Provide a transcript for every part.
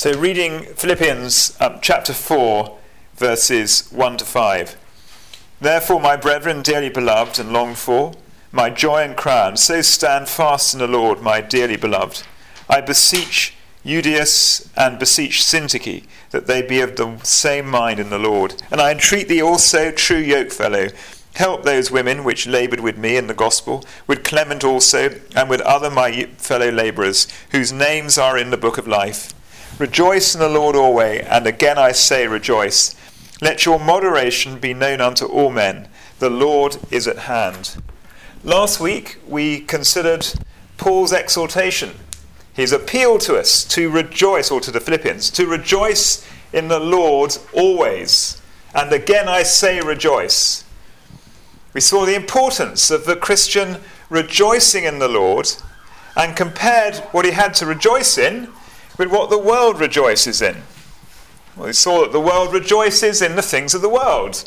So reading Philippians chapter 4, verses 1 to 5. Therefore, my brethren, dearly beloved and longed for, my joy and crown, so stand fast in the Lord, my dearly beloved. I beseech Euodias and beseech Syntyche, that they be of the same mind in the Lord. And I entreat thee also, true yokefellow, help those women which laboured with me in the gospel, with Clement also, and with other my fellow labourers, whose names are in the book of life. Rejoice in the Lord always, and again I say rejoice. Let your moderation be known unto all men. The Lord is at hand. Last week we considered Paul's exhortation, his appeal to us to rejoice, or to the Philippians, to rejoice in the Lord always. And again I say rejoice. We saw the importance of the Christian rejoicing in the Lord and compared what he had to rejoice in with what the world rejoices in. Well, we saw that the world rejoices in the things of the world.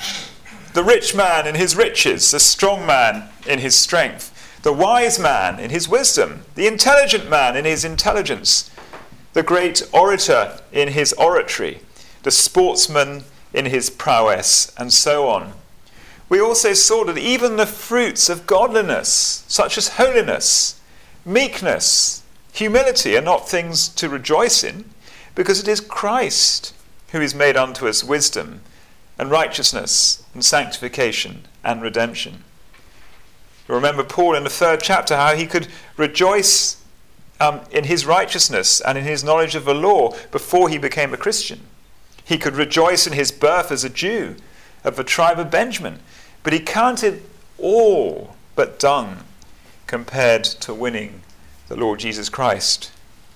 The rich man in his riches, the strong man in his strength, the wise man in his wisdom, the intelligent man in his intelligence, the great orator in his oratory, the sportsman in his prowess, and so on. We also saw that even the fruits of godliness, such as holiness, meekness, humility, are not things to rejoice in, because it is Christ who is made unto us wisdom and righteousness and sanctification and redemption. You remember Paul in the 3rd chapter, how he could rejoice in his righteousness and in his knowledge of the law before he became a Christian. He could rejoice in his birth as a Jew of the tribe of Benjamin, but he counted all but dung compared to winning the Lord Jesus Christ.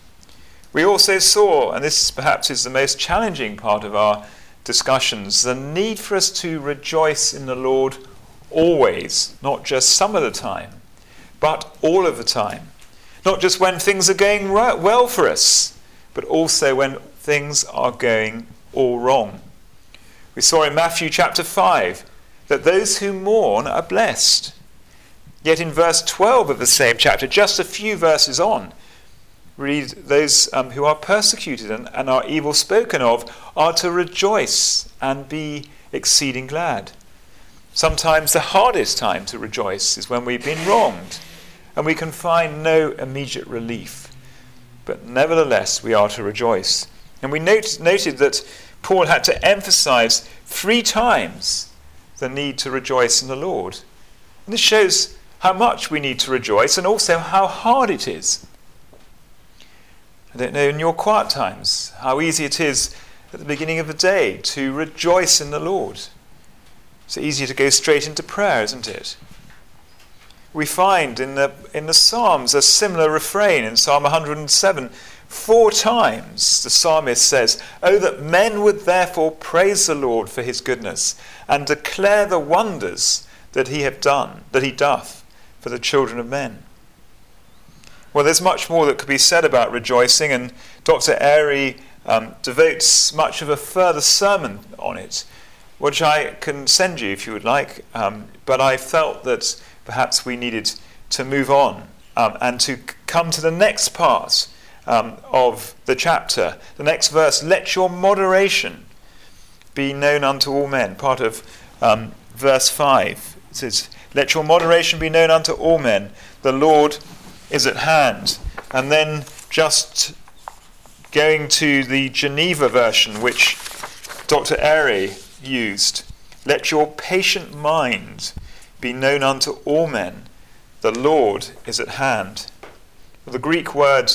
We also saw, and this perhaps is the most challenging part of our discussions, the need for us to rejoice in the Lord always, not just some of the time, but all of the time. Not just when things are going well for us, but also when things are going all wrong. We saw in Matthew chapter 5 that those who mourn are blessed. Yet in verse 12 of the same chapter, just a few verses on, read those who are persecuted and are evil spoken of are to rejoice and be exceeding glad. Sometimes the hardest time to rejoice is when we've been wronged and we can find no immediate relief. But nevertheless, we are to rejoice. And we noted that Paul had to emphasize 3 times the need to rejoice in the Lord. And this shows how much we need to rejoice and also how hard it is. I don't know in your quiet times how easy it is at the beginning of the day to rejoice in the Lord. It's easy to go straight into prayer, isn't it? We find in the Psalms a similar refrain in Psalm 107. 4 times the psalmist says, "Oh, that men would therefore praise the Lord for his goodness and declare the wonders that he doth for the children of men." Well, there's much more that could be said about rejoicing, and Dr. Airy devotes much of a further sermon on it, which I can send you if you would like, but I felt that perhaps we needed to move on and to come to the next part of the chapter. The next verse, "Let your moderation be known unto all men," part of verse 5. It says, "Let your moderation be known unto all men. The Lord is at hand." And then just going to the Geneva version, which Dr. Airy used, "Let your patient mind be known unto all men. The Lord is at hand." The Greek word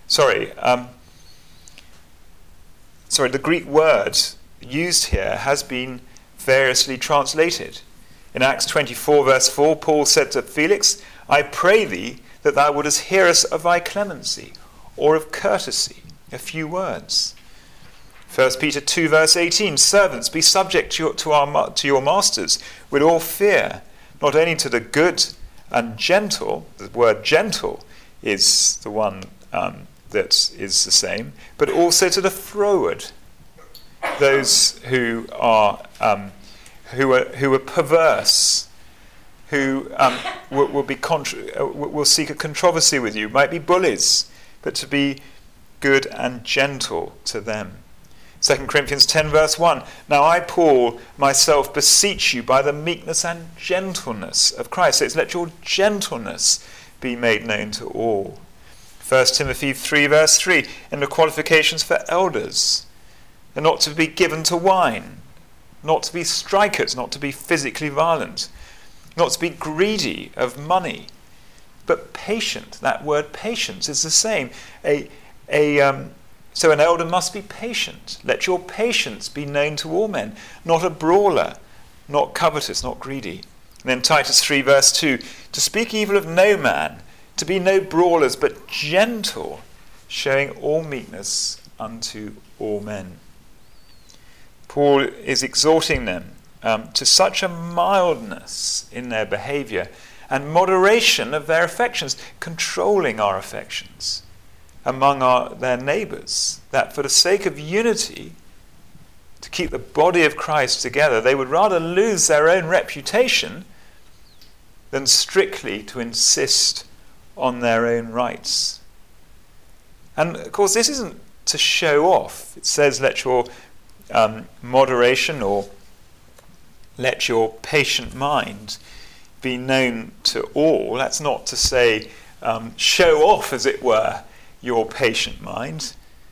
used here has been variously translated. In Acts 24 verse 4, Paul said to Felix, "I pray thee that thou wouldest hear us of thy clemency," or of courtesy, a few words. 1 Peter 2 verse 18, "Servants, be subject to your masters with all fear, not only to the good and gentle," the word gentle is the one that is the same, "but also to the froward," those who are perverse, who will seek a controversy with you, might be bullies, but to be good and gentle to them. 2 Corinthians 10 verse 1, now I, Paul, myself beseech you by the meekness and gentleness of Christ. So it's let your gentleness be made known to all. 1 Timothy 3 verse 3, in the qualifications for elders, they're not to be given to wine, not to be strikers, not to be physically violent, not to be greedy of money, but patient. That word patience is the same. So an elder must be patient. Let your patience be known to all men, not a brawler, not covetous, not greedy. And then Titus 3 verse 2, to speak evil of no man, to be no brawlers, but gentle, showing all meekness unto all men. Paul is exhorting them to such a mildness in their behaviour and moderation of their affections, controlling our affections among their neighbours, that for the sake of unity, to keep the body of Christ together, they would rather lose their own reputation than strictly to insist on their own rights. And of course, this isn't to show off. It says, let your moderation, or let your patient mind be known to all. That's not to say show off, as it were, your patient mind.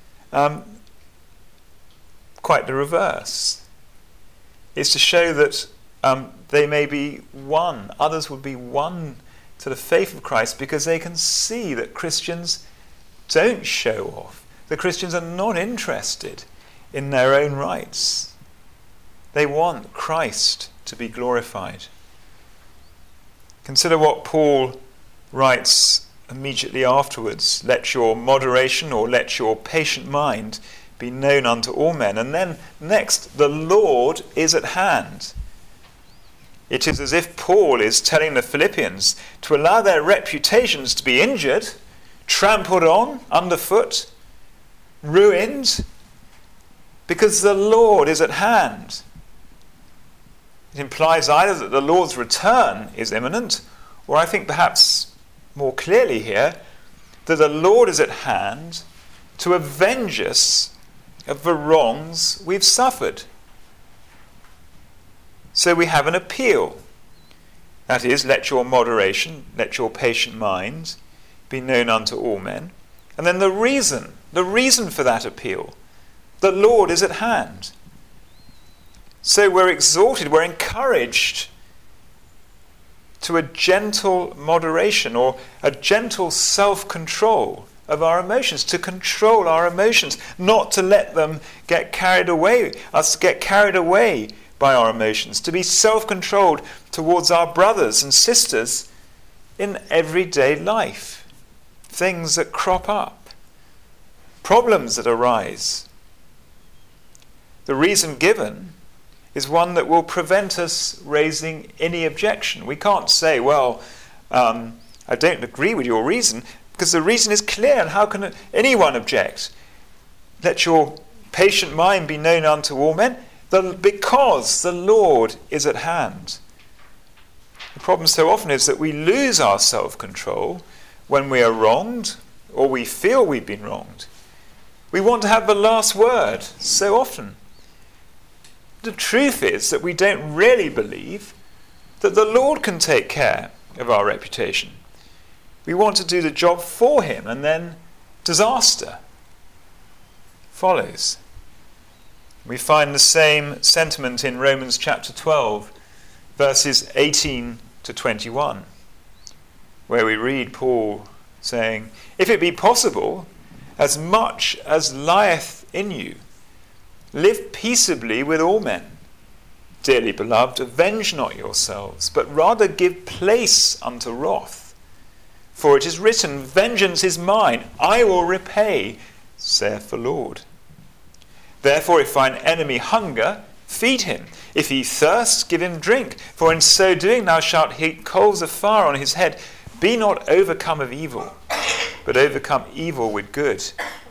Quite the reverse. It's to show that they may be won, others will be won to the faith of Christ, because they can see that Christians don't show off. The Christians are not interested in their own rights. They want Christ to be glorified. Consider what Paul writes immediately afterwards. Let your moderation, or let your patient mind be known unto all men. And then next, the Lord is at hand. It is as if Paul is telling the Philippians to allow their reputations to be injured, trampled on, underfoot, ruined, because the Lord is at hand. It implies either that the Lord's return is imminent, or I think perhaps more clearly here, that the Lord is at hand to avenge us of the wrongs we've suffered. So we have an appeal. That is, let your moderation, let your patient mind be known unto all men. And then the reason for that appeal, the Lord is at hand. So we're exhorted, we're encouraged to a gentle moderation, or a gentle self-control of our emotions, to control our emotions, not to let them get carried away by our emotions, to be self-controlled towards our brothers and sisters in everyday life, things that crop up, problems that arise. The reason given is one that will prevent us raising any objection. We can't say, well, I don't agree with your reason, because the reason is clear, and how can anyone object? Let your patient mind be known unto all men, because the Lord is at hand. The problem so often is that we lose our self-control when we are wronged, or we feel we've been wronged. We want to have the last word so often. The truth is that we don't really believe that the Lord can take care of our reputation. We want to do the job for him, and then disaster follows. We find the same sentiment in Romans chapter 12, verses 18 to 21, where we read Paul saying, if it be possible, as much as lieth in you, live peaceably with all men. Dearly beloved, avenge not yourselves, but rather give place unto wrath. For it is written, vengeance is mine, I will repay, saith the Lord. Therefore, if thine enemy hunger, feed him. If he thirst, give him drink. For in so doing thou shalt heap coals of fire on his head. Be not overcome of evil, but overcome evil with good.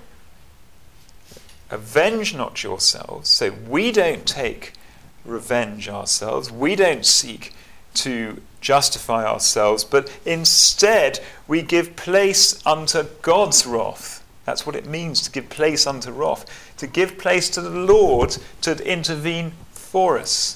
Avenge not yourselves. So we don't take revenge ourselves. We don't seek to justify ourselves, but instead we give place unto God's wrath. That's what it means to give place unto wrath, to give place to the Lord to intervene for us.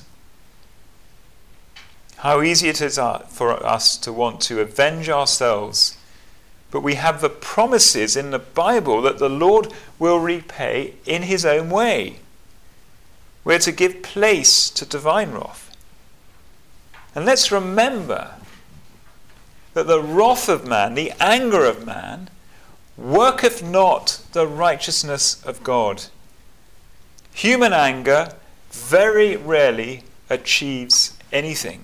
How easy it is for us to want to avenge ourselves, but we have the promises in the Bible that the Lord will repay in his own way. We're to give place to divine wrath. And let's remember that the wrath of man, the anger of man, worketh not the righteousness of God. Human anger very rarely achieves anything.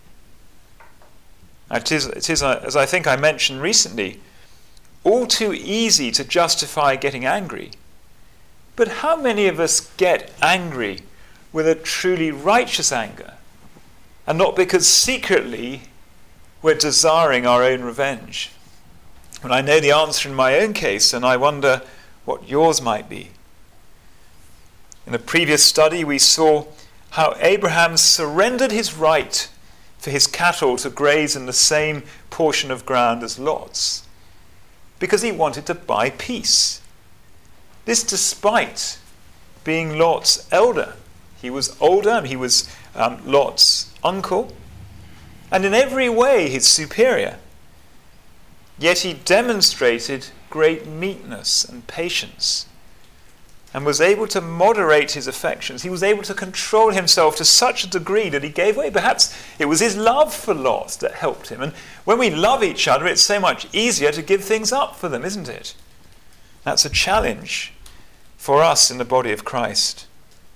It is, as I think I mentioned recently, all too easy to justify getting angry. But how many of us get angry with a truly righteous anger, and not because secretly we're desiring our own revenge? And I know the answer in my own case, and I wonder what yours might be. In a previous study, we saw how Abraham surrendered his right for his cattle to graze in the same portion of ground as Lot's, because he wanted to buy peace. This despite being Lot's elder. He was older, and he was Lot's uncle, and in every way his superior. Yet he demonstrated great meekness and patience, and was able to moderate his affections. He was able to control himself to such a degree that he gave way. Perhaps it was his love for Lot that helped him. And when we love each other, it's so much easier to give things up for them, isn't it? That's a challenge for us in the body of Christ.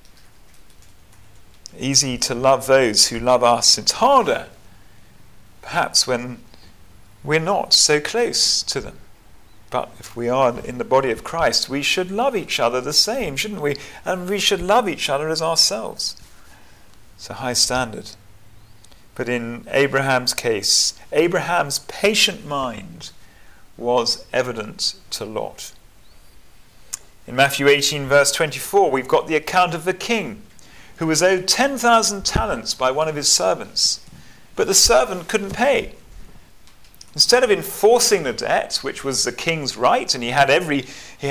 Easy to love those who love us. It's harder, perhaps, when we're not so close to them. But if we are in the body of Christ, we should love each other the same, shouldn't we? And we should love each other as ourselves. It's a high standard. But in Abraham's case, Abraham's patient mind was evident to Lot. In Matthew 18, verse 24, we've got the account of the king who was owed 10,000 talents by one of his servants, but the servant couldn't pay. Instead of enforcing the debt, which was the king's right, and he had every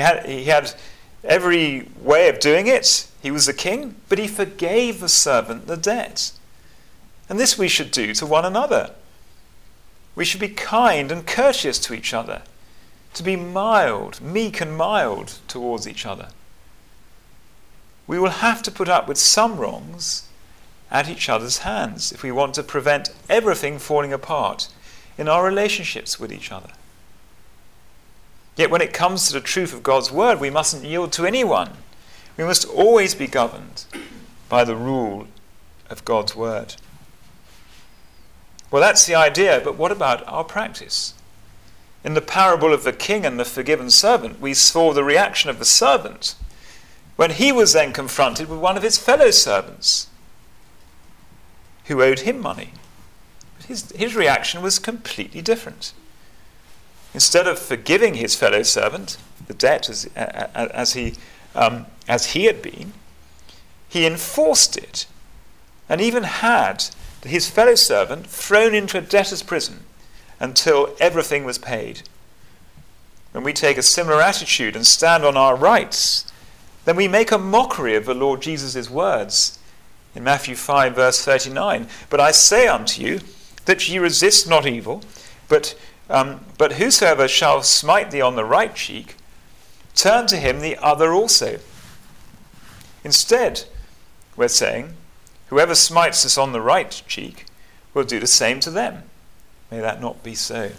way of doing it, he was the king, but he forgave the servant the debt. And this we should do to one another. We should be kind and courteous to each other, to be mild, meek and mild towards each other. We will have to put up with some wrongs at each other's hands if we want to prevent everything falling apart in our relationships with each other. Yet when it comes to the truth of God's word, we mustn't yield to anyone. We must always be governed by the rule of God's word. Well, that's the idea, but what about our practice? In the parable of the king and the forgiven servant, we saw the reaction of the servant when he was then confronted with one of his fellow servants who owed him money. His reaction was completely different. Instead of forgiving his fellow servant the debt as he had been, he enforced it, and even had his fellow servant thrown into a debtor's prison until everything was paid. When we take a similar attitude and stand on our rights, then we make a mockery of the Lord Jesus' words in Matthew 5, verse 39. But I say unto you, that ye resist not evil, but whosoever shall smite thee on the right cheek, turn to him the other also. Instead, we're saying, whoever smites us on the right cheek will do the same to them. May that not be so.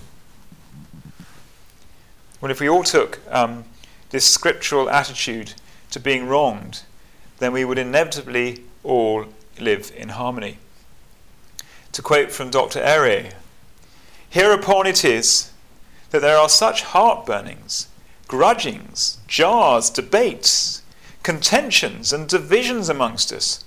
Well, if we all took this scriptural attitude to being wronged, then we would inevitably all live in harmony. To quote from Dr. Eyre, hereupon it is that there are such heartburnings, grudgings, jars, debates, contentions, and divisions amongst us.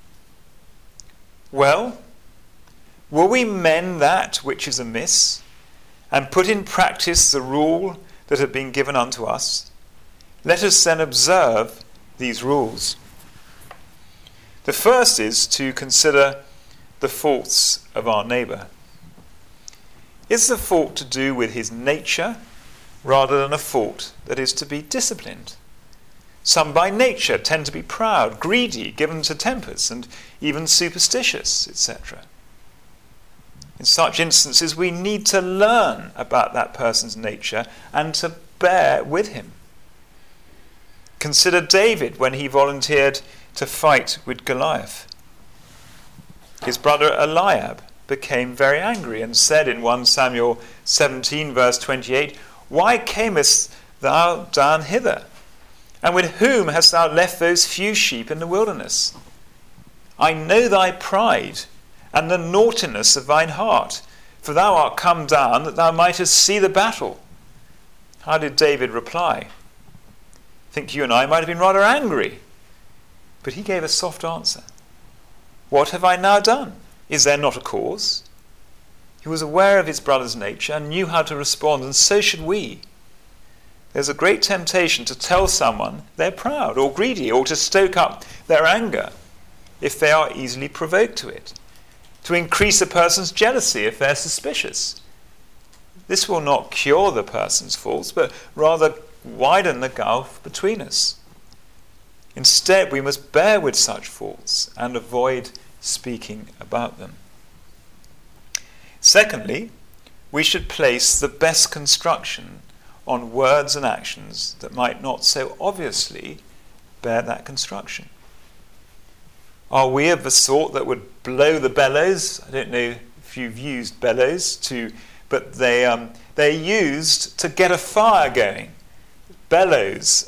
Well, will we mend that which is amiss, and put in practice the rule that had been given unto us? Let us then observe these rules. The first is to consider the faults of our neighbour. Is the fault to do with his nature rather than a fault that is to be disciplined. Some by nature tend to be proud, greedy, given to tempers, and even superstitious, etc. In such instances, we need to learn about that person's nature and to bear with him. Consider David when he volunteered to fight with Goliath. His brother Eliab became very angry and said in 1 Samuel 17 verse 28, "Why camest thou down hither? And with whom hast thou left those few sheep in the wilderness? I know thy pride and the naughtiness of thine heart, for thou art come down that thou mightest see the battle." How did David reply? I think you and I might have been rather angry, but he gave a soft answer. "What have I now done? Is there not a cause?" He was aware of his brother's nature and knew how to respond, and so should we. There's a great temptation to tell someone they're proud or greedy, or to stoke up their anger if they are easily provoked to it, to increase a person's jealousy if they're suspicious. This will not cure the person's faults, but rather widen the gulf between us. Instead, we must bear with such faults and avoid speaking about them. Secondly, we should place the best construction on words and actions that might not so obviously bear that construction. Are we of the sort that would blow the bellows? I don't know if you've used bellows but they're used to get a fire going. Bellows,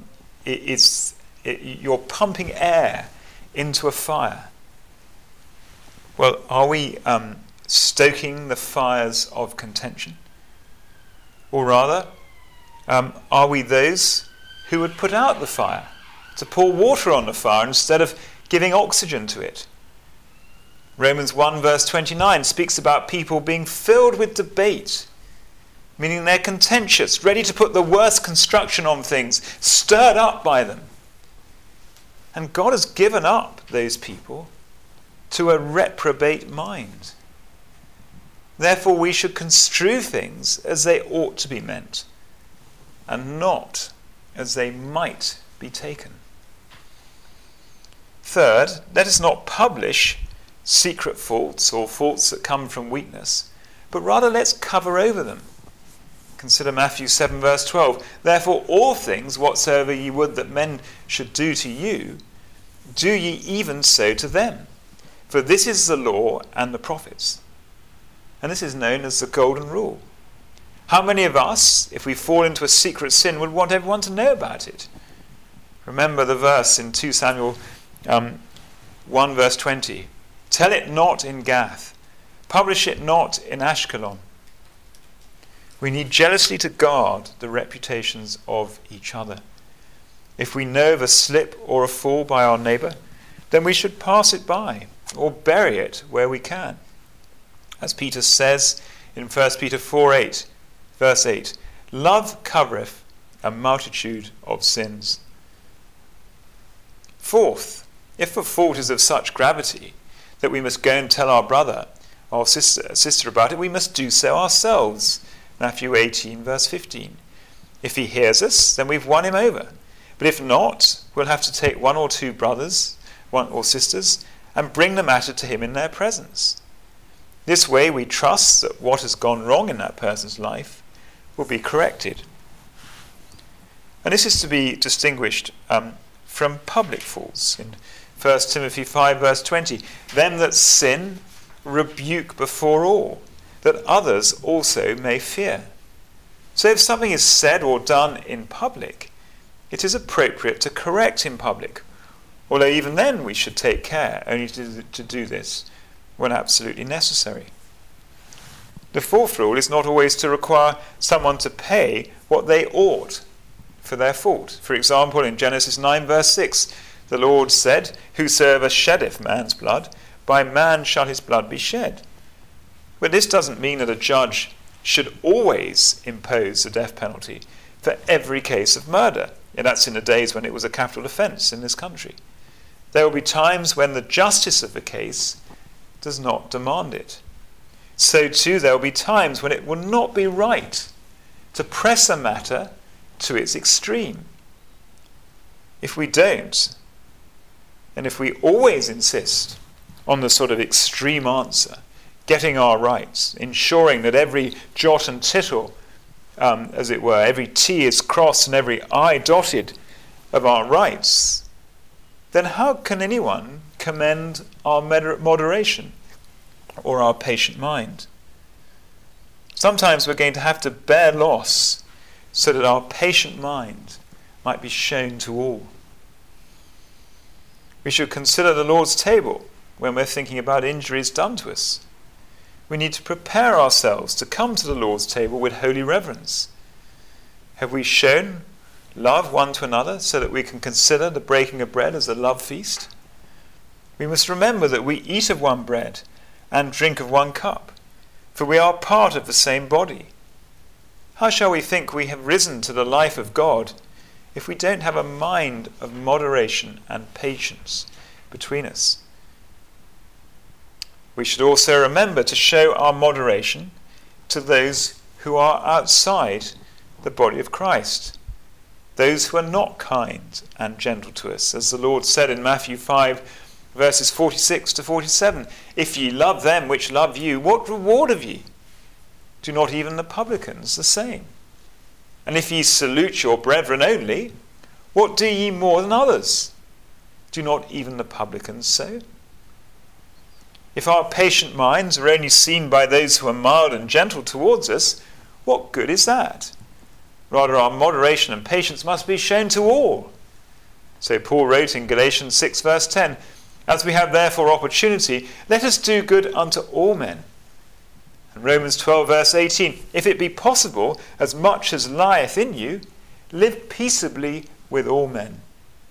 you're pumping air into a fire. Well, are we stoking the fires of contention? Or rather, are we those who would put out the fire, to pour water on the fire instead of giving oxygen to it? Romans 1 verse 29 speaks about people being filled with debate, meaning they're contentious, ready to put the worst construction on things, stirred up by them. And God has given up those people to a reprobate mind. Therefore, we should construe things as they ought to be meant, and not as they might be taken. Third, let us not publish secret faults or faults that come from weakness, but rather let's cover over them. Consider Matthew 7 verse 12. "Therefore all things whatsoever ye would that men should do to you, do ye even so to them. For this is the law and the prophets." And this is known as the golden rule. How many of us, if we fall into a secret sin, would want everyone to know about it? Remember the verse in 2 Samuel 1 verse 20. "Tell it not in Gath, publish it not in Ashkelon." We need jealously to guard the reputations of each other. If we know of a slip or a fall by our neighbour, then we should pass it by or bury it where we can. As Peter says in 1 Peter 4:8, verse 8, "Love covereth a multitude of sins." Fourth, if a fault is of such gravity that we must go and tell our brother or sister about it, we must do so ourselves. Matthew 18, verse 15. If he hears us, then we've won him over. But if not, we'll have to take one or two brothers, one or sisters, and bring the matter to him in their presence. This way we trust that what has gone wrong in that person's life will be corrected. And this is to be distinguished from public faults. In 1 Timothy 5 verse 20, "Them that sin rebuke before all, that others also may fear." So if something is said or done in public, it is appropriate to correct in public, although even then we should take care only to do this when absolutely necessary. The fourth rule is not always to require someone to pay what they ought for their fault. For example, in Genesis 9 verse 6, the Lord said, "Whosoever sheddeth man's blood, by man shall his blood be shed." But this doesn't mean that a judge should always impose the death penalty for every case of murder. And that's in the days when it was a capital offence in this country. There will be times when the justice of the case does not demand it. So too there will be times when it will not be right to press a matter to its extreme. If we don't, and if we always insist on the sort of extreme answer, getting our rights, ensuring that every jot and tittle, as it were, every T is crossed and every I dotted of our rights, then how can anyone commend our moderation or our patient mind? Sometimes we're going to have to bear loss so that our patient mind might be shown to all. We should consider the Lord's table when we're thinking about injuries done to us. We need to prepare ourselves to come to the Lord's table with holy reverence. Have we shown love one to another so that we can consider the breaking of bread as a love feast? We must remember that we eat of one bread and drink of one cup, for we are part of the same body. How shall we think we have risen to the life of God if we don't have a mind of moderation and patience between us? We should also remember to show our moderation to those who are outside the body of Christ, those who are not kind and gentle to us. As the Lord said in Matthew 5, verses 46 to 47, "If ye love them which love you, what reward have ye? Do not even the publicans the same? And if ye salute your brethren only, what do ye more than others? Do not even the publicans so?" If our patient minds are only seen by those who are mild and gentle towards us, what good is that? Rather, our moderation and patience must be shown to all. So Paul wrote in Galatians 6 verse 10, "As we have therefore opportunity, let us do good unto all men." And Romans 12 verse 18, "If it be possible, as much as lieth in you, live peaceably with all men."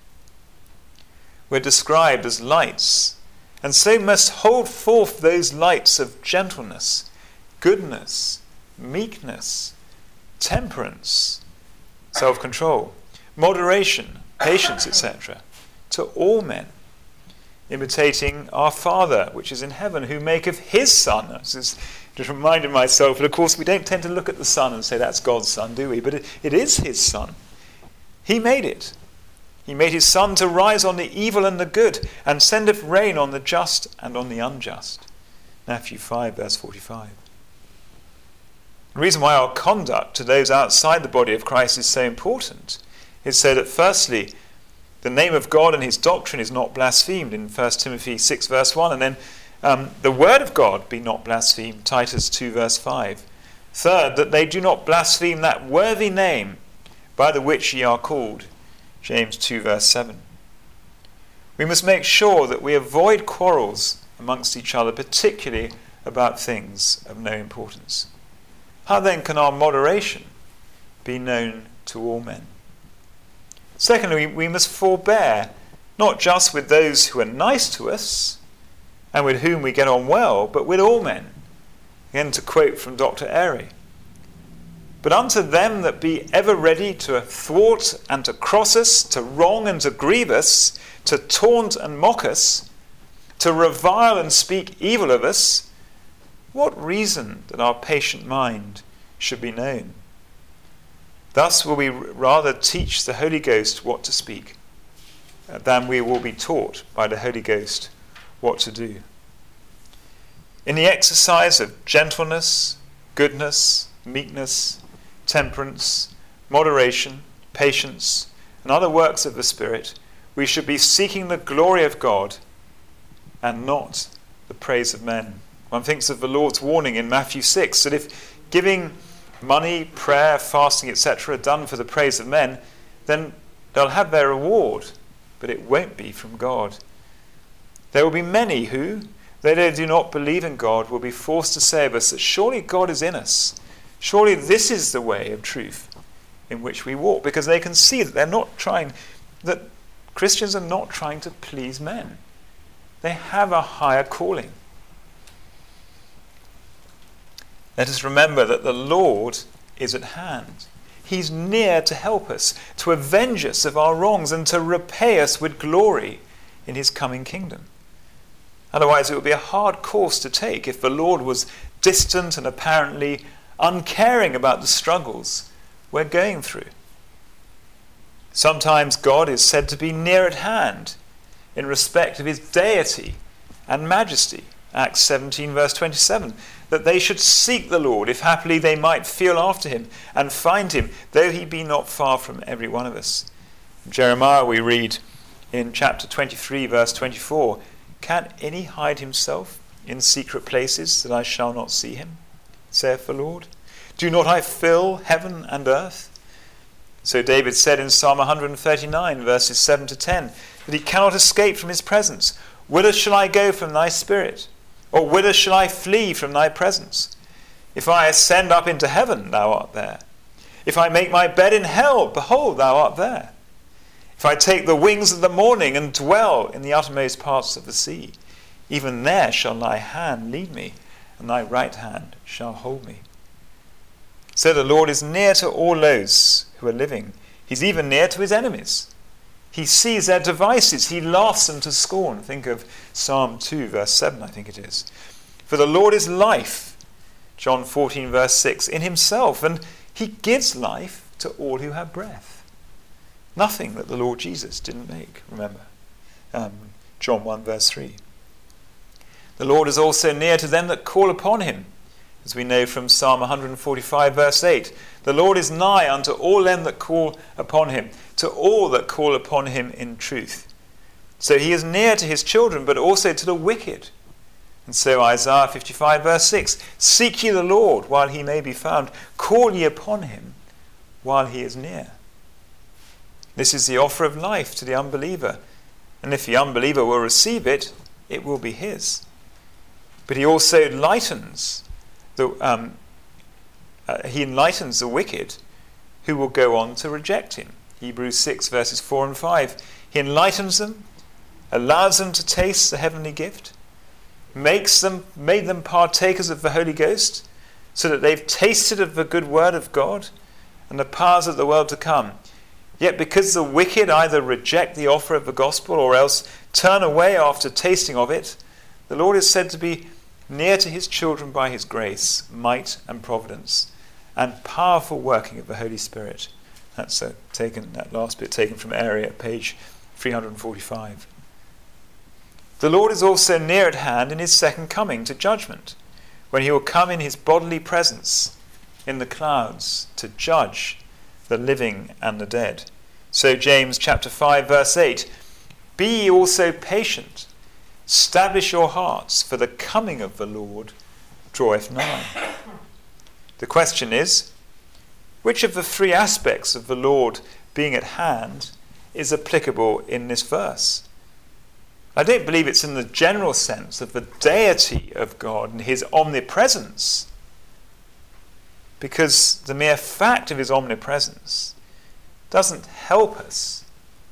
We're described as lights, and so must hold forth those lights of gentleness, goodness, meekness, temperance, self-control, moderation, patience, etc., to all men, imitating our Father which is in heaven, who maketh his sun. Just reminded myself, but of course we don't tend to look at the sun and say that's God's sun, do we? But it is his sun. He made it. He made his sun to rise on the evil and the good, and sendeth rain on the just and on the unjust. Matthew 5 verse 45. The reason why our conduct to those outside the body of Christ is so important is so that, firstly, the name of God and his doctrine is not blasphemed in 1 Timothy 6 verse 1, and then the word of God be not blasphemed, Titus 2 verse 5. Third, that they do not blaspheme that worthy name by the which ye are called, James 2 verse 7. We must make sure that we avoid quarrels amongst each other, particularly about things of no importance. How then can our moderation be known to all men? Secondly, we must forbear, not just with those who are nice to us and with whom we get on well, but with all men. Again, to quote from Dr. Airy, "But unto them that be ever ready to thwart and to cross us, to wrong and to grieve us, to taunt and mock us, to revile and speak evil of us, what reason that our patient mind should be known? Thus will we rather teach the Holy Ghost what to speak, than we will be taught by the Holy Ghost what to do." In the exercise of gentleness, goodness, meekness, temperance, moderation, patience, and other works of the Spirit, we should be seeking the glory of God and not the praise of men. One thinks of the Lord's warning in Matthew 6, that if giving money, prayer, fasting, etc. are done for the praise of men, then they'll have their reward, but it won't be from God. There will be many who, though they do not believe in God, will be forced to say of us that surely God is in us. Surely this is the way of truth in which we walk, because they can see that Christians are not trying to please men. They have a higher calling. Let us remember that the Lord is at hand. He's near to help us, to avenge us of our wrongs, and to repay us with glory in his coming kingdom. Otherwise, it would be a hard course to take if the Lord was distant and apparently uncaring about the struggles we're going through. Sometimes God is said to be near at hand in respect of his deity and majesty. Acts 17 verse 27, that they should seek the Lord, if haply they might feel after him and find him, though he be not far from every one of us. In Jeremiah we read in chapter 23 verse 24, can any hide himself in secret places that I shall not see him, saith the Lord? Do not I fill heaven and earth? So David said in Psalm 139 verses 7 to 10, that he cannot escape from his presence. Whither shall I go from thy spirit? Or whither shall I flee from thy presence? If I ascend up into heaven, thou art there. If I make my bed in hell, behold, thou art there. If I take the wings of the morning and dwell in the uttermost parts of the sea, even there shall thy hand lead me, and thy right hand shall hold me. So the Lord is near to all those who are living. He's even near to his enemies. He sees their devices. He laughs them to scorn. Think of Psalm 2, verse 7, I think it is. For the Lord is life, John 14, verse 6, in himself, and he gives life to all who have breath. Nothing that the Lord Jesus didn't make, remember. John 1, verse 3. The Lord is also near to them that call upon him, as we know from Psalm 145, verse 8. The Lord is nigh unto all them that call upon him, to all that call upon him in truth. So he is near to his children, but also to the wicked. And so Isaiah 55, verse 6, seek ye the Lord while he may be found. Call ye upon him while he is near. This is the offer of life to the unbeliever. And if the unbeliever will receive it, it will be his. But he also enlightens the wicked who will go on to reject him. Hebrews 6 verses 4 and 5. He enlightens them, allows them to taste the heavenly gift, made them partakers of the Holy Ghost, so that they've tasted of the good word of God and the powers of the world to come. Yet because the wicked either reject the offer of the gospel or else turn away after tasting of it, the Lord is said to be near to his children by his grace, might and providence, and powerful working of the Holy Spirit. That's that last bit taken from Airy at page 345. The Lord is also near at hand in his second coming to judgment, when he will come in his bodily presence in the clouds to judge the living and the dead. So James chapter 5 verse 8, be ye also patient, establish your hearts, for the coming of the Lord draweth nigh. The question is, which of the three aspects of the Lord being at hand is applicable in this verse? I don't believe it's in the general sense of the deity of God and his omnipresence, because the mere fact of his omnipresence doesn't help us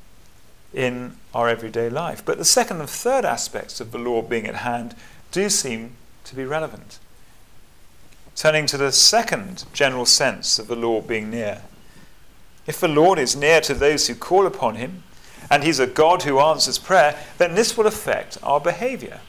in our everyday life. But the second and third aspects of the Lord being at hand do seem to be relevant. Turning to the second general sense of the Lord being near. If the Lord is near to those who call upon him, and he's a God who answers prayer, then this will affect our behavior.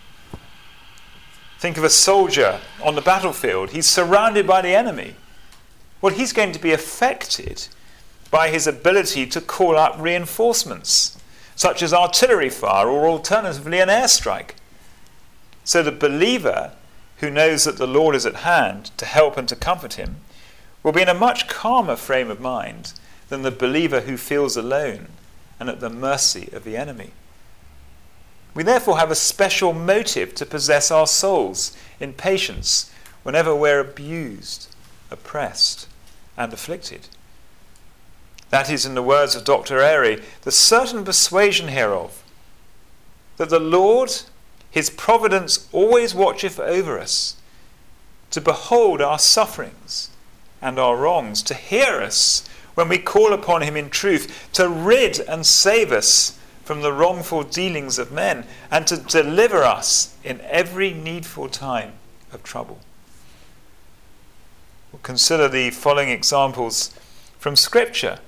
Think of a soldier on the battlefield. He's surrounded by the enemy. Well, he's going to be affected by his ability to call up reinforcements, such as artillery fire or alternatively an airstrike. So the believer who knows that the Lord is at hand to help and to comfort him will be in a much calmer frame of mind than the believer who feels alone and at the mercy of the enemy. We therefore have a special motive to possess our souls in patience whenever we're abused, oppressed, and afflicted. That is, in the words of Dr. Airy, the certain persuasion hereof, that the Lord, his providence, always watcheth over us, to behold our sufferings and our wrongs, to hear us when we call upon him in truth, to rid and save us from the wrongful dealings of men, and to deliver us in every needful time of trouble. We'll consider the following examples from Scripture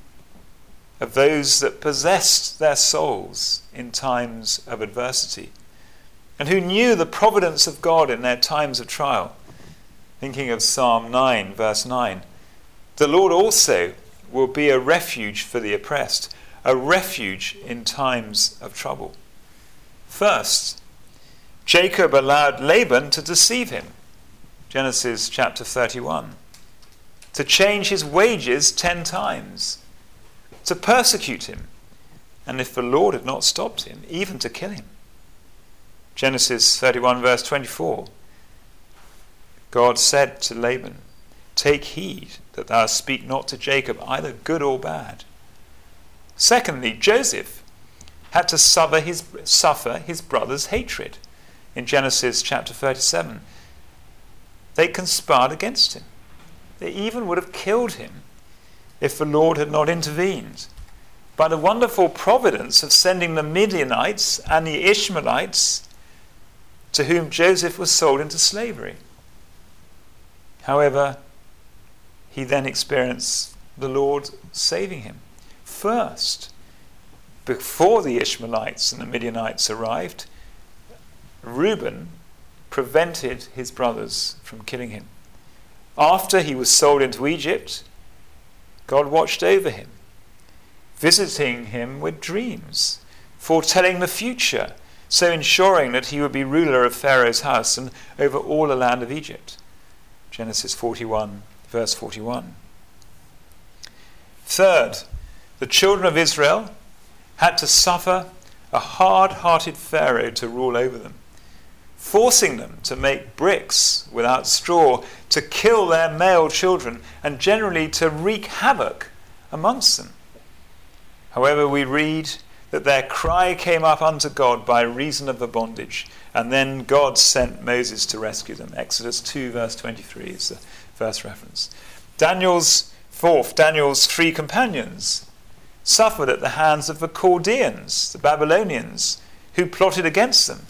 of those that possessed their souls in times of adversity, and who knew the providence of God in their times of trial. Thinking of Psalm 9, verse 9. The Lord also will be a refuge for the oppressed, a refuge in times of trouble. First, Jacob allowed Laban to deceive him. Genesis chapter 31. To change his wages 10 times. To persecute him. And if the Lord had not stopped him, even to kill him. Genesis 31 verse 24. God said to Laban, take heed that thou speak not to Jacob either good or bad. Secondly, Joseph had to suffer his brother's hatred. In Genesis chapter 37, they conspired against him. They even would have killed him if the Lord had not intervened. By the wonderful providence of sending the Midianites and the Ishmaelites, to whom Joseph was sold into slavery. However, he then experienced the Lord saving him. First, before the Ishmaelites and the Midianites arrived, Reuben prevented his brothers from killing him. After he was sold into Egypt, God watched over him, visiting him with dreams, foretelling the future, so ensuring that he would be ruler of Pharaoh's house and over all the land of Egypt. Genesis 41, verse 41. Third, the children of Israel had to suffer a hard-hearted Pharaoh to rule over them, forcing them to make bricks without straw, to kill their male children, and generally to wreak havoc amongst them. However, we read that their cry came up unto God by reason of the bondage, and then God sent Moses to rescue them. Exodus 2 verse 23 is the first reference. Daniel's 3 companions suffered at the hands of the Chaldeans, the Babylonians, who plotted against them,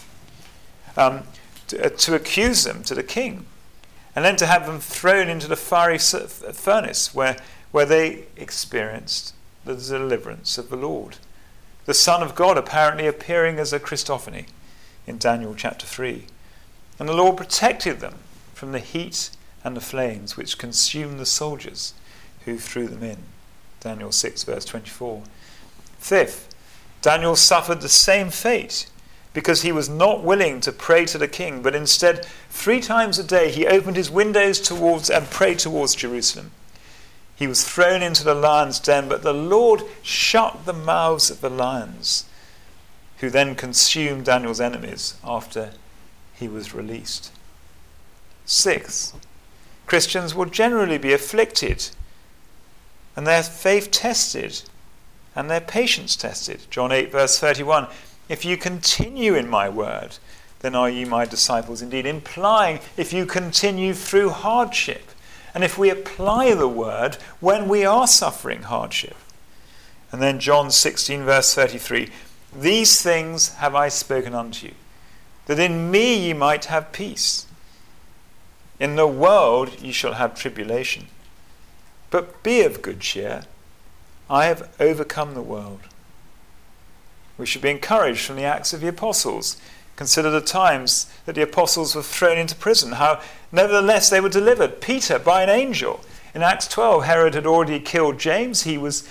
to accuse them to the king, and then to have them thrown into the fiery furnace where they experienced the deliverance of the Lord. The Son of God apparently appearing as a Christophany in Daniel chapter 3. And the Lord protected them from the heat and the flames which consumed the soldiers who threw them in. Daniel 6 verse 24. Fifth, Daniel suffered the same fate because he was not willing to pray to the king, but instead 3 times a day he opened his windows towards and prayed towards Jerusalem. He was thrown into the lion's den, but the Lord shut the mouths of the lions, who then consumed Daniel's enemies after he was released. Sixth, Christians will generally be afflicted and their faith tested and their patience tested. John 8 verse 31, if you continue in my word, then are ye my disciples indeed, implying if you continue through hardship. And if we apply the word when we are suffering hardship. And then John 16 verse 33, these things have I spoken unto you, that in me ye might have peace. In the world ye shall have tribulation. But be of good cheer, I have overcome the world. We should be encouraged from the Acts of the Apostles. Consider the times that the apostles were thrown into prison, how nevertheless they were delivered. Peter by an angel. In Acts 12, Herod had already killed James. He was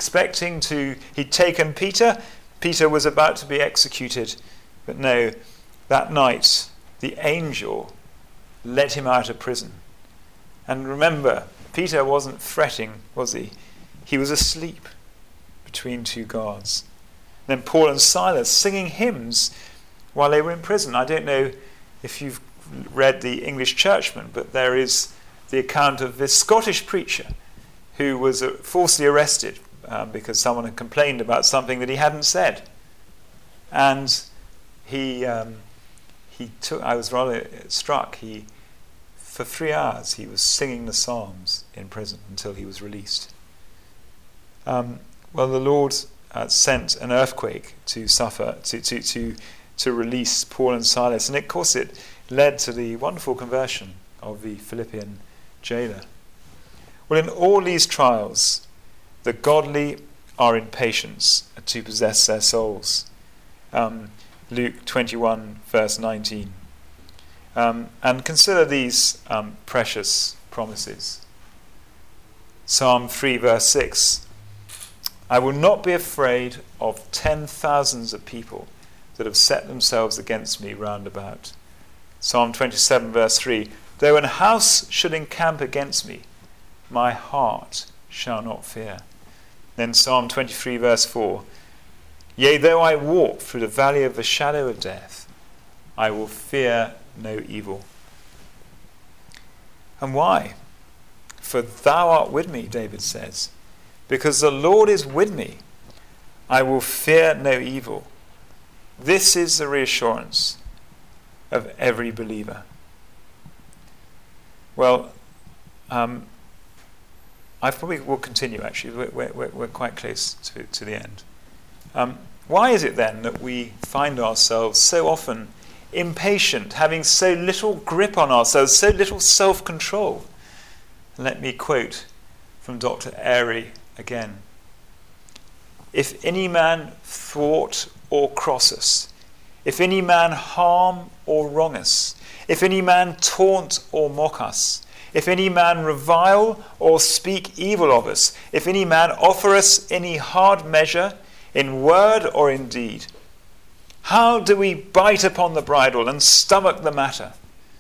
he'd taken Peter. Peter was about to be executed. But no, that night the angel led him out of prison. And remember, Peter wasn't fretting, was he? He was asleep between 2 guards. Then Paul and Silas singing hymns while they were in prison. I don't know if you've read the English Churchman, but there is the account of this Scottish preacher who was falsely arrested because someone had complained about something that he hadn't said. And I was rather struck, for 3 hours he was singing the Psalms in prison until he was released. Well, the Lord sent an earthquake to release Paul and Silas, and of course it led to the wonderful conversion of the Philippian jailer. Well, in all these trials, the godly are in patience to possess their souls. Luke 21 verse 19. And consider these precious promises. Psalm 3 verse 6. I will not be afraid of 10,000s of people that have set themselves against me round about. Psalm 27 verse 3. Though an house should encamp against me, my heart shall not fear. Then Psalm 23 verse 4. Yea, though I walk through the valley of the shadow of death, I will fear no evil. And why? For thou art with me, David says. Because the Lord is with me, I will fear no evil. This is the reassurance of every believer. Well, I probably will continue, actually. We're quite close to the end. Why is it then that we find ourselves so often impatient, having so little grip on ourselves, so little self-control? Let me quote from Dr. Airy again. If any man thwart or cross us, if any man harm or wrong us, if any man taunt or mock us, if any man revile or speak evil of us, if any man offer us any hard measure, in word or in deed, how do we bite upon the bridle and stomach the matter?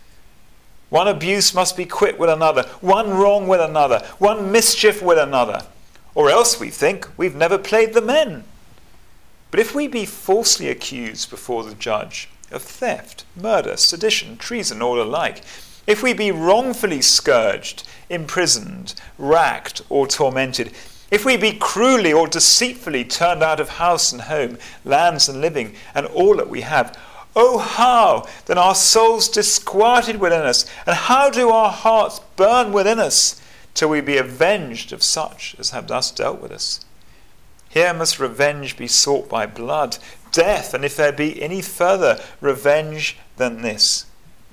One abuse must be quit with another, one wrong with another, one mischief with another, or else we think we've never played the men. But if we be falsely accused before the judge of theft, murder, sedition, treason, all alike, if we be wrongfully scourged, imprisoned, racked, or tormented, if we be cruelly or deceitfully turned out of house and home, lands and living, and all that we have, oh, how then are souls disquieted within us, and how do our hearts burn within us, till we be avenged of such as have thus dealt with us? Here must revenge be sought by blood, death, and if there be any further revenge than this.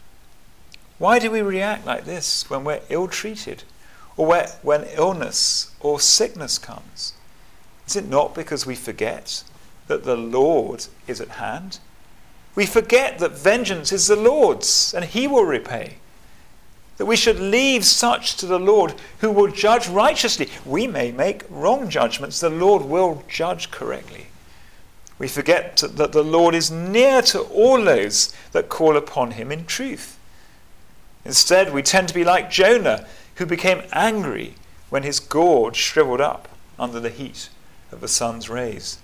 Why do we react like this when we're ill-treated, or when illness or sickness comes? Is it not because we forget that the Lord is at hand? We forget that vengeance is the Lord's, and he will repay. That we should leave such to the Lord, who will judge righteously. We may make wrong judgments. The Lord will judge correctly. We forget that the Lord is near to all those that call upon him in truth. Instead, we tend to be like Jonah, who became angry when his gourd shriveled up under the heat of the sun's rays.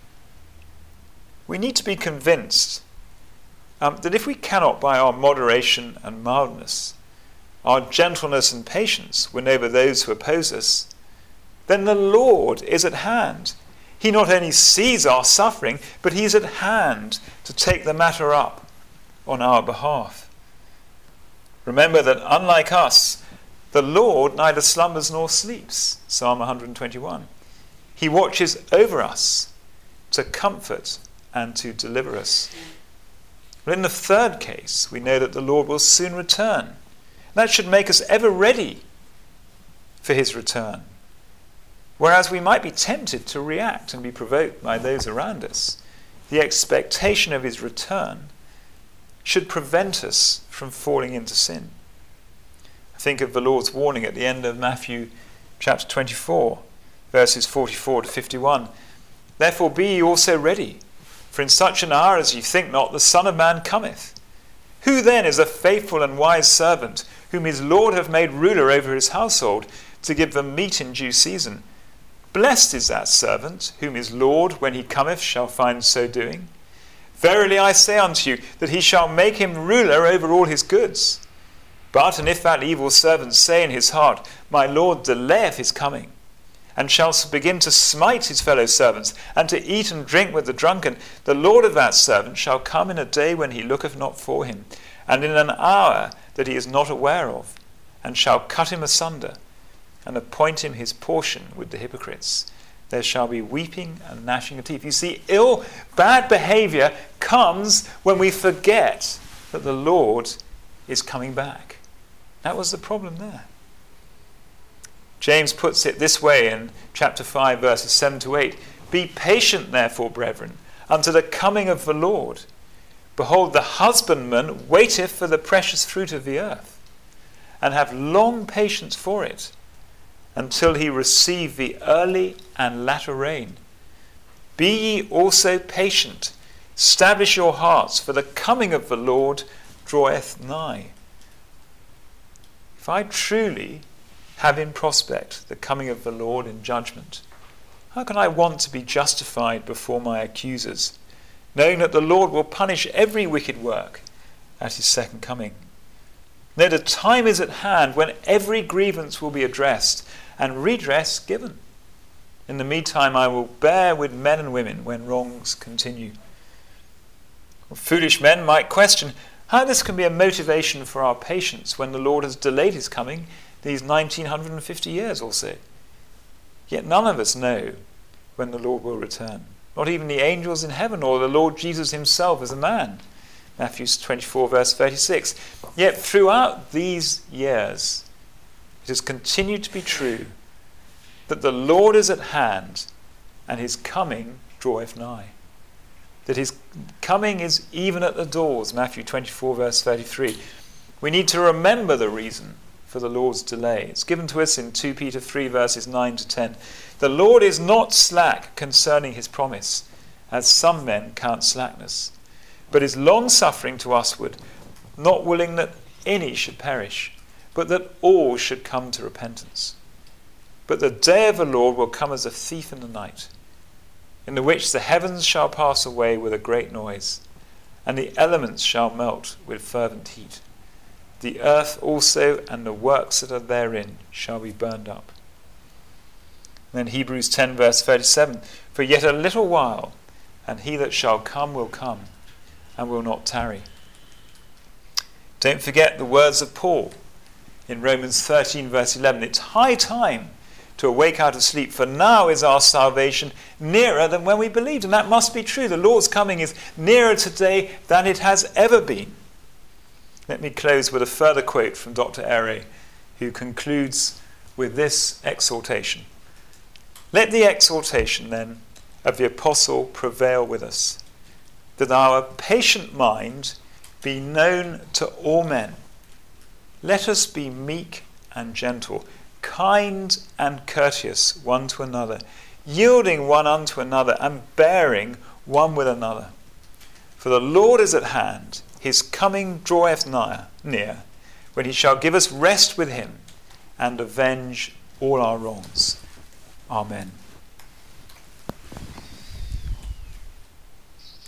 We need to be convinced that if we cannot, by our moderation and mildness, our gentleness and patience, win over those who oppose us, then the Lord is at hand. He not only sees our suffering, but he is at hand to take the matter up on our behalf. Remember that unlike us, the Lord neither slumbers nor sleeps, Psalm 121. He watches over us to comfort and to deliver us. But in the third case, we know that the Lord will soon return. That should make us ever ready for his return. Whereas we might be tempted to react and be provoked by those around us, the expectation of his return should prevent us from falling into sin. Think of the Lord's warning at the end of Matthew chapter 24, verses 44 to 51. Therefore be ye also ready, for in such an hour as ye think not, the Son of Man cometh. Who then is a faithful and wise servant, whom his Lord hath made ruler over his household, to give them meat in due season? Blessed is that servant, whom his Lord, when he cometh, shall find so doing. Verily I say unto you, that he shall make him ruler over all his goods. But, and if that evil servant say in his heart, My Lord delayeth his coming, and shall begin to smite his fellow servants, and to eat and drink with the drunken, the Lord of that servant shall come in a day when he looketh not for him, and in an hour that he is not aware of, and shall cut him asunder, and appoint him his portion with the hypocrites. There shall be weeping and gnashing of teeth. You see, bad behavior comes when we forget that the Lord is coming back. That was the problem there. James puts it this way in chapter 5, verses 7 to 8. Be patient, therefore, brethren, unto the coming of the Lord. Behold, the husbandman waiteth for the precious fruit of the earth, and have long patience for it, until he receive the early and latter rain. Be ye also patient, establish your hearts, for the coming of the Lord draweth nigh. If I truly have in prospect the coming of the Lord in judgment, how can I want to be justified before my accusers, knowing that the Lord will punish every wicked work at his second coming? No, the time is at hand when every grievance will be addressed and redress given. In the meantime, I will bear with men and women when wrongs continue. Well, foolish men might question how this can be a motivation for our patience when the Lord has delayed his coming these 1950 years or so. Yet none of us know when the Lord will return, not even the angels in heaven or the Lord Jesus himself as a man. Matthew 24 verse 36. Yet throughout these years, it has continued to be true that the Lord is at hand and his coming draweth nigh. That his coming is even at the doors, Matthew 24 verse 33. We need to remember the reason for the Lord's delay. It's given to us in 2 Peter 3 verses 9 to 10. The Lord is not slack concerning his promise, as some men count slackness, but is long-suffering to usward, not willing that any should perish, but that all should come to repentance. But the day of the Lord will come as a thief in the night, in the which the heavens shall pass away with a great noise, and the elements shall melt with fervent heat. The earth also and the works that are therein shall be burned up. And then Hebrews 10 verse 37, for yet a little while, and he that shall come will come, and will not tarry. Don't forget the words of Paul in Romans 13 verse 11. It's high time to awake out of sleep, for now is our salvation nearer than when we believed. And that must be true. The Lord's coming is nearer today than it has ever been. Let me close with a further quote from Dr. Ehre, who concludes with this exhortation. Let the exhortation, then, of the apostle prevail with us, that our patient mind be known to all men. Let us be meek and gentle, kind and courteous one to another, yielding one unto another, and bearing one with another. For the Lord is at hand, his coming draweth near, when he shall give us rest with him, and avenge all our wrongs. Amen.